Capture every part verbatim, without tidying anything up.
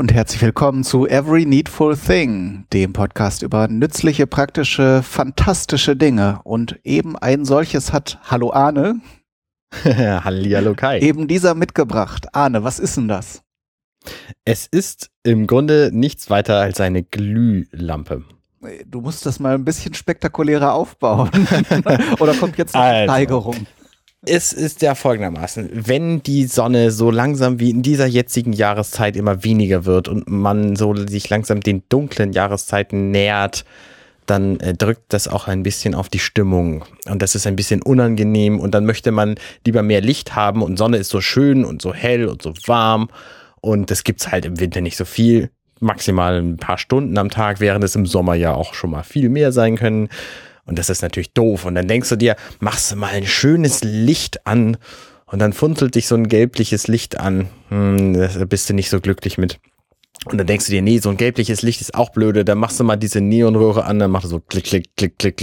und herzlich willkommen zu Every Needful Thing, dem Podcast über nützliche, praktische, fantastische Dinge. Und eben ein solches hat, hallo Arne, Hallihallo Kai. eben dieser mitgebracht. Arne, was ist denn das? Es ist im Grunde nichts weiter als eine Glühlampe. Du musst das mal ein bisschen spektakulärer aufbauen. Oder kommt jetzt eine Also. Steigerung? Es ist ja folgendermaßen, wenn die Sonne so langsam wie in dieser jetzigen Jahreszeit immer weniger wird und man so sich langsam den dunklen Jahreszeiten nähert, dann äh, drückt das auch ein bisschen auf die Stimmung und das ist ein bisschen unangenehm und dann möchte man lieber mehr Licht haben und Sonne ist so schön und so hell und so warm und das gibt's halt im Winter nicht so viel, maximal ein paar Stunden am Tag, während es im Sommer ja auch schon mal viel mehr sein können. Und das ist natürlich doof. Und dann denkst du dir, machst du mal ein schönes Licht an und dann funzelt dich so ein gelbliches Licht an. Hm, da bist du nicht so glücklich mit. Und dann denkst du dir, nee, so ein gelbliches Licht ist auch blöde. Dann machst du mal diese Neonröhre an, dann macht es so klick, klick, klick, klick.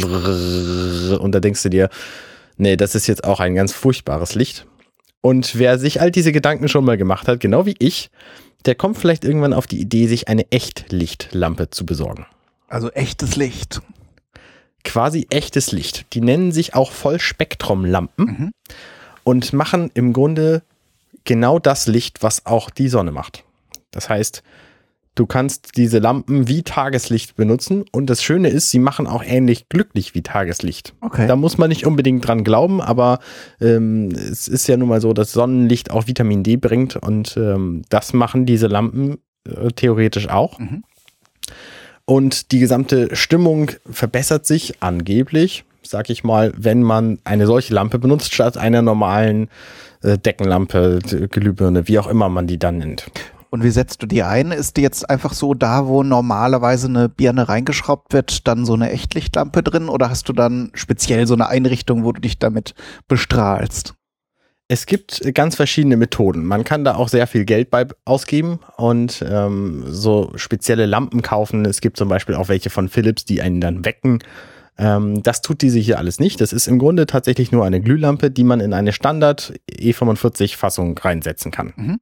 Und da denkst du dir, nee, das ist jetzt auch ein ganz furchtbares Licht. Und wer sich all diese Gedanken schon mal gemacht hat, genau wie ich, der kommt vielleicht irgendwann auf die Idee, sich eine Echtlichtlampe zu besorgen. Also echtes Licht. Quasi echtes Licht. Die nennen sich auch Vollspektrumlampen Mhm. und machen im Grunde genau das Licht, was auch die Sonne macht. Das heißt, du kannst diese Lampen wie Tageslicht benutzen und das Schöne ist, sie machen auch ähnlich glücklich wie Tageslicht. Okay. Da muss man nicht unbedingt dran glauben, aber ähm, es ist ja nun mal so, dass Sonnenlicht auch Vitamin D bringt und ähm, das machen diese Lampen äh, theoretisch auch. Mhm. Und die gesamte Stimmung verbessert sich angeblich, sag ich mal, wenn man eine solche Lampe benutzt, statt einer normalen äh, Deckenlampe, Glühbirne, wie auch immer man die dann nennt. Und wie setzt du die ein? Ist die jetzt einfach so da, wo normalerweise eine Birne reingeschraubt wird, dann so eine Echtlichtlampe drin? Oder hast du dann speziell so eine Einrichtung, wo du dich damit bestrahlst? Es gibt ganz verschiedene Methoden. Man kann da auch sehr viel Geld bei ausgeben und ähm, so spezielle Lampen kaufen. Es gibt zum Beispiel auch welche von Philips, die einen dann wecken. Ähm, das tut diese hier alles nicht. Das ist im Grunde tatsächlich nur eine Glühlampe, die man in eine Standard E fünfundvierzig Fassung reinsetzen kann. Mhm.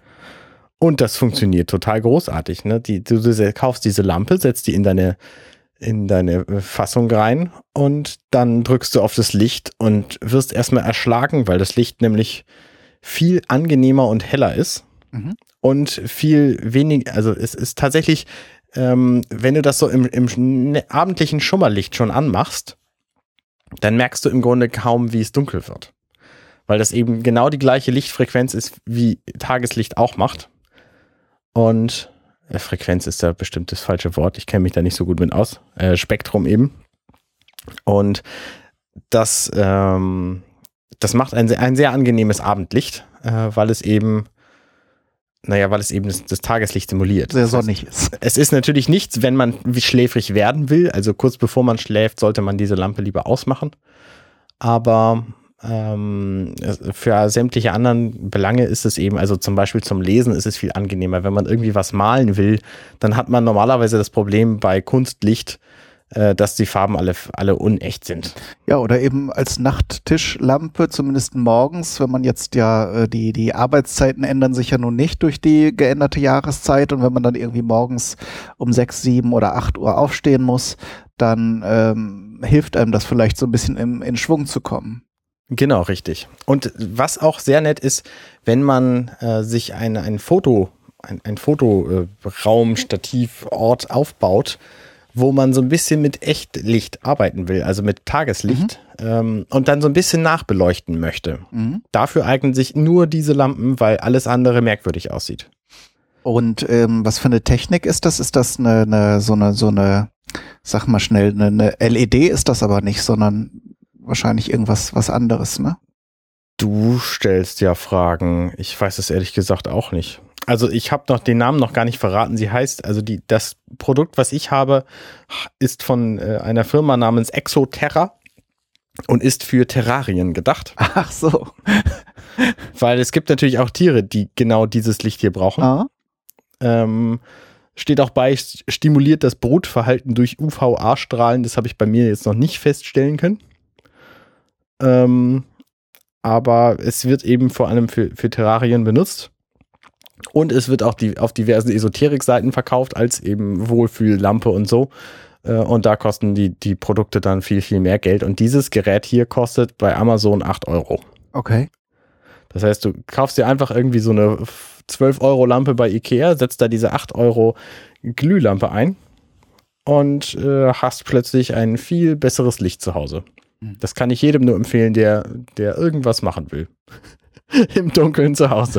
Und das funktioniert total großartig. Ne? Die, du, du kaufst diese Lampe, setzt die in deine in deine Fassung rein und dann drückst du auf das Licht und wirst erstmal erschlagen, weil das Licht nämlich viel angenehmer und heller ist Mhm. und viel weniger, also es ist tatsächlich, ähm, wenn du das so im, im abendlichen Schummerlicht schon anmachst, dann merkst du im Grunde kaum, wie es dunkel wird, weil das eben genau die gleiche Lichtfrequenz ist, wie Tageslicht auch macht und Frequenz ist da bestimmt das falsche Wort. Ich kenne mich da nicht so gut mit aus. Äh, Spektrum eben. Und das, ähm, das macht ein, ein sehr angenehmes Abendlicht, äh, weil es eben, naja, weil es eben das, das Tageslicht simuliert. Sehr Das heißt, sonnig ist. es ist natürlich nichts, wenn man wie schläfrig werden will. Also kurz bevor man schläft, sollte man diese Lampe lieber ausmachen. Aber Ähm, für sämtliche anderen Belange ist es eben, also zum Beispiel zum Lesen ist es viel angenehmer. Wenn man irgendwie was malen will, dann hat man normalerweise das Problem bei Kunstlicht, äh, dass die Farben alle, alle unecht sind. Ja, oder eben als Nachttischlampe, zumindest morgens, wenn man jetzt ja, äh, die, die Arbeitszeiten ändern sich ja nun nicht durch die geänderte Jahreszeit und wenn man dann irgendwie morgens um sechs, sieben oder acht Uhr aufstehen muss, dann ähm, hilft einem das vielleicht so ein bisschen in, in Schwung zu kommen. Genau, richtig. Und was auch sehr nett ist, wenn man äh, sich ein, ein Foto, ein, ein Fotoraum, Stativ, Ort aufbaut, wo man so ein bisschen mit Echtlicht arbeiten will, also mit Tageslicht, mhm. ähm, und dann so ein bisschen nachbeleuchten möchte. Mhm. Dafür eignen sich nur diese Lampen, weil alles andere merkwürdig aussieht. Und ähm, was für eine Technik ist das? Ist das eine, eine so eine, so eine, sag mal schnell, eine, eine L E D ist das aber nicht, sondern wahrscheinlich irgendwas was anderes, ne? Du stellst ja Fragen. Ich weiß es ehrlich gesagt auch nicht. Also ich habe noch den Namen noch gar nicht verraten. Sie heißt, also die das Produkt, was ich habe, ist von äh, einer Firma namens Exoterra und ist für Terrarien gedacht. Ach so. Weil es gibt natürlich auch Tiere, die genau dieses Licht hier brauchen. Ah. Ähm, steht auch bei, stimuliert das Brutverhalten durch U V A-Strahlen. Das habe ich bei mir jetzt noch nicht feststellen können. Ähm, aber es wird eben vor allem für, für Terrarien benutzt. Und es wird auch die, auf diversen Esoterik-Seiten verkauft als eben Wohlfühllampe und so. Und da kosten die, die Produkte dann viel, viel mehr Geld. Und dieses Gerät hier kostet bei Amazon acht Euro. Okay. Das heißt, du kaufst dir einfach irgendwie so eine zwölf Euro Lampe bei Ikea, setzt da diese acht Euro Glühlampe ein und äh, hast plötzlich ein viel besseres Licht zu Hause. Das kann ich jedem nur empfehlen, der, der irgendwas machen will. Im Dunkeln zu Hause.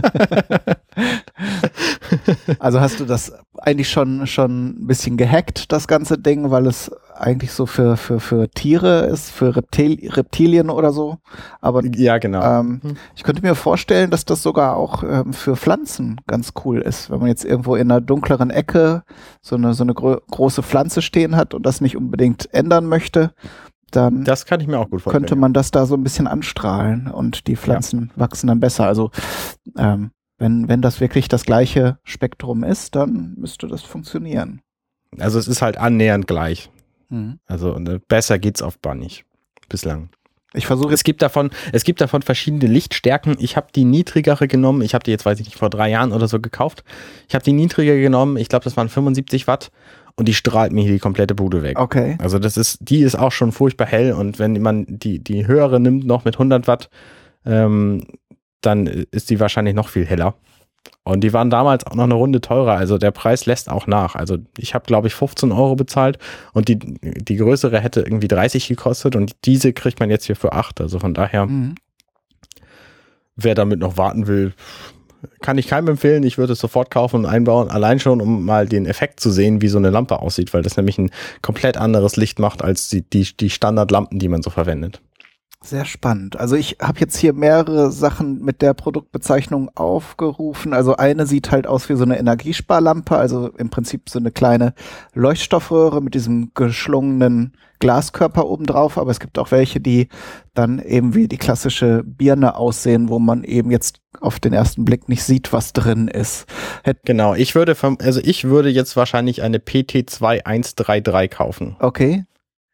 Also hast du das eigentlich schon, schon ein bisschen gehackt, das ganze Ding, weil es eigentlich so für, für, für Tiere ist, für Reptil, Reptilien oder so. Aber ja, genau. Ähm, ich könnte mir vorstellen, dass das sogar auch ähm, für Pflanzen ganz cool ist, wenn man jetzt irgendwo in einer dunkleren Ecke so eine, so eine gro- große Pflanze stehen hat und das nicht unbedingt ändern möchte. Dann das kann ich mir auch gut vorstellen. Könnte man das da so ein bisschen anstrahlen und die Pflanzen ja. wachsen dann besser. Also ähm, wenn, wenn das wirklich das gleiche Spektrum ist, dann müsste das funktionieren. Also es ist halt annähernd gleich. Mhm. Also ne, besser geht's auf Bar nicht. Bislang. Ich versuche es gibt davon, es gibt davon verschiedene Lichtstärken. Ich habe die niedrigere genommen. Ich habe die jetzt, weiß ich nicht, vor drei Jahren oder so gekauft. Ich habe die niedrigere genommen. Ich glaube, das waren fünfundsiebzig Watt. Und die strahlt mir hier die komplette Bude weg. Okay. Also das ist, die ist auch schon furchtbar hell. Und wenn man die, die höhere nimmt, noch mit hundert Watt, ähm, dann ist die wahrscheinlich noch viel heller. Und die waren damals auch noch eine Runde teurer. Also der Preis lässt auch nach. Also ich habe, glaube ich, fünfzehn Euro bezahlt und die, die größere hätte irgendwie dreißig gekostet und diese kriegt man jetzt hier für acht. Also von daher, mhm. wer damit noch warten will, kann ich keinem empfehlen. Ich würde es sofort kaufen und einbauen, allein schon, um mal den Effekt zu sehen, wie so eine Lampe aussieht, weil das nämlich ein komplett anderes Licht macht als die, die, die Standardlampen, die man so verwendet. Sehr spannend. Also ich habe jetzt hier mehrere Sachen mit der Produktbezeichnung aufgerufen. Also eine sieht halt aus wie so eine Energiesparlampe, also im Prinzip so eine kleine Leuchtstoffröhre mit diesem geschlungenen Glaskörper oben drauf. Aber es gibt auch welche, die dann eben wie die klassische Birne aussehen, wo man eben jetzt auf den ersten Blick nicht sieht, was drin ist. Hätt genau, ich würde, also ich würde jetzt wahrscheinlich eine P T zwei eins drei drei kaufen. Okay.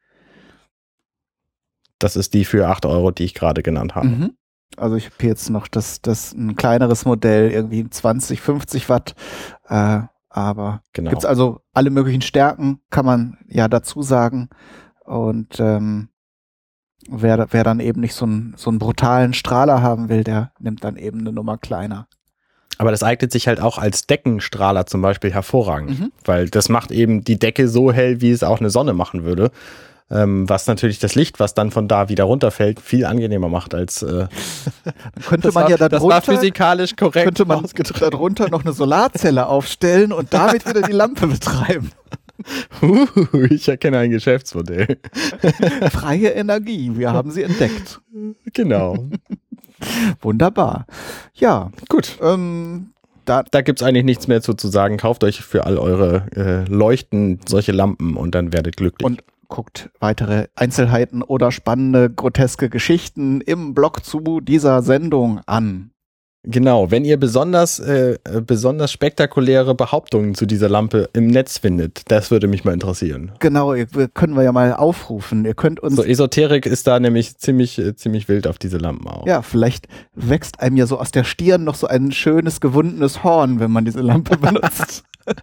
Das ist die für acht Euro, die ich gerade genannt habe. Mhm. Also ich habe jetzt noch das, das ein kleineres Modell, irgendwie zwanzig, fünfzig Watt. Äh, aber genau. Gibt's also alle möglichen Stärken, kann man ja dazu sagen. Und ähm, wer, wer dann eben nicht so einen, so einen brutalen Strahler haben will, der nimmt dann eben eine Nummer kleiner. Aber das eignet sich halt auch als Deckenstrahler zum Beispiel hervorragend, mhm. weil das macht eben die Decke so hell, wie es auch eine Sonne machen würde. Ähm, was natürlich das Licht, was dann von da wieder runterfällt, viel angenehmer macht als äh, dann könnte man war, ja darunter, das war physikalisch korrekt. Könnte man darunter noch eine Solarzelle aufstellen und damit wieder die Lampe betreiben. Uh, ich erkenne ein Geschäftsmodell. Freie Energie, wir haben sie entdeckt. Genau. Wunderbar. Ja, gut. Ähm, Da, da gibt es eigentlich nichts mehr zu, zu sagen. Kauft euch für all eure äh, Leuchten solche Lampen und dann werdet glücklich. Und guckt weitere Einzelheiten oder spannende, groteske Geschichten im Blog zu dieser Sendung an. Genau, wenn ihr besonders, äh, besonders spektakuläre Behauptungen zu dieser Lampe im Netz findet, das würde mich mal interessieren. Genau, können wir ja mal aufrufen. Ihr könnt uns. So, Esoterik ist da nämlich ziemlich, ziemlich wild auf diese Lampen auch. Ja, vielleicht wächst einem ja so aus der Stirn noch so ein schönes, gewundenes Horn, wenn man diese Lampe benutzt.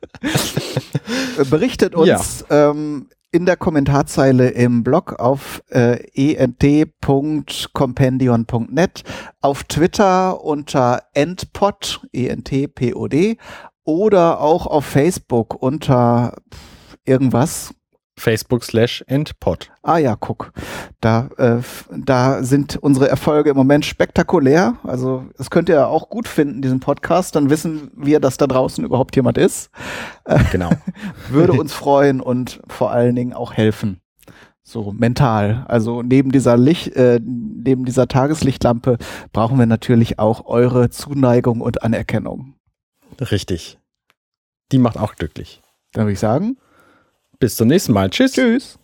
Berichtet uns ja. ähm, in der Kommentarzeile im Blog auf äh, e n t punkt compendion punkt net, auf Twitter unter entpod, E N T P O D, oder auch auf Facebook unter irgendwas. Facebook slash entpod. Ah ja, guck. Da, äh, da sind unsere Erfolge im Moment spektakulär. Also das könnt ihr auch gut finden, diesen Podcast. Dann wissen wir, dass da draußen überhaupt jemand ist. Genau. Würde uns freuen und vor allen Dingen auch helfen. So mental. Also neben dieser Licht, äh, neben dieser Tageslichtlampe brauchen wir natürlich auch eure Zuneigung und Anerkennung. Richtig. Die macht auch glücklich. Dann würde ich sagen, bis zum nächsten Mal. Tschüss. Tschüss.